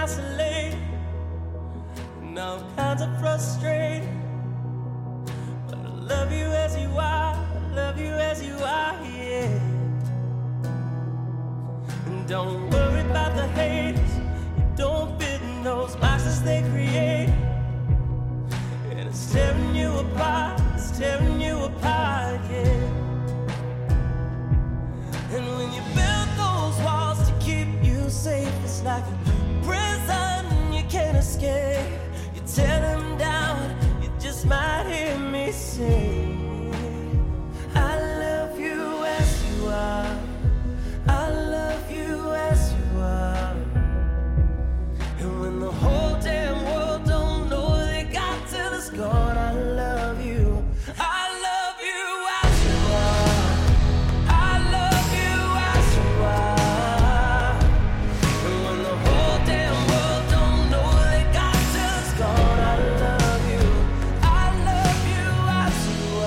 isolated, and all kinds of frustrated. But I love you as you are, I love you as you are, yeah. And don't worry about the haters, you don't fit in those boxes they create. And it's tearing you apart, it's tearing you apart, yeah. And when you build those walls to keep you safe, it's like a prison you can't escape. You tear them down, you just might hear me say, I love you as you are, I love you as you are. And when the whole damn world don't know they got till it's gone, I love you, I love you as you are, I love you as you are. And when the whole damn world don't know they got till it's gone, I love you as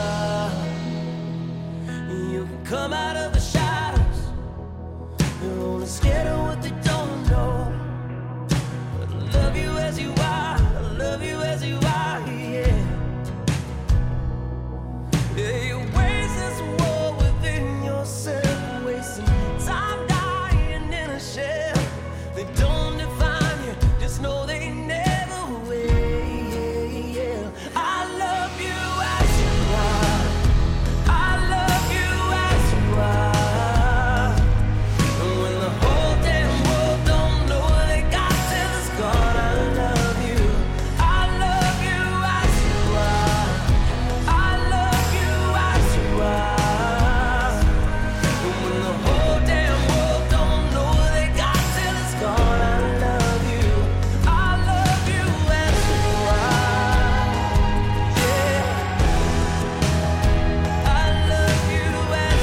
you are. You can come out of the shadows, you're only scared of what they don't know. But I love you as you are, I love you as you are, yeah. Yeah, you waste this war within yourself, wasting time dying in a shell. They don't define you, just know they never will. I love you as you are, I love you as you are. And when the whole damn world don't know they got till it's gone, I love you as you are, I love you as you are. And when the whole damn world don't know they got till it's gone, I love you as you are. Yeah, I love you as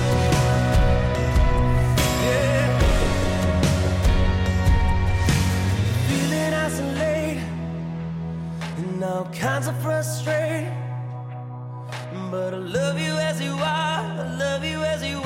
you are. Yeah, feeling isolated and all kinds of frustrated. But I love you as you are, I love you as you